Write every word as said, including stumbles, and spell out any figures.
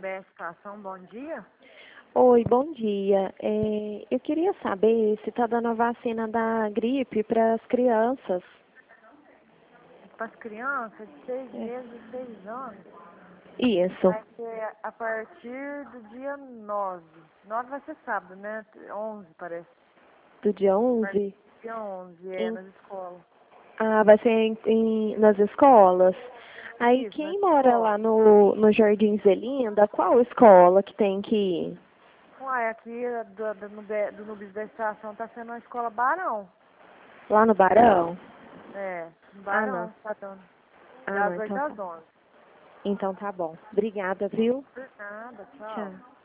Bestação, bom dia. Oi, bom dia. É, eu queria saber se está dando a vacina da gripe para as crianças. Para as crianças de seis É. meses e seis anos, Isso, vai ser a partir do dia nove. Nove vai ser sábado, né? Onze parece. do dia A partir onze. do dia onze, é, Em- nas escolas. ah, vai ser em- em- nas escolas. Aí Isso, nas quem mora escolas. lá no, no Jardim Zelinda, qual escola que tem que ir? Uai, aqui do, do, Nube- do Nubes da Estação tá sendo uma escola Barão. Lá no Barão? É, Ah, não. Barão, tá dando. Ah, não, Das oito então tá. às onze. Então tá bom. Obrigada, viu? Por nada, tchau. Tchau.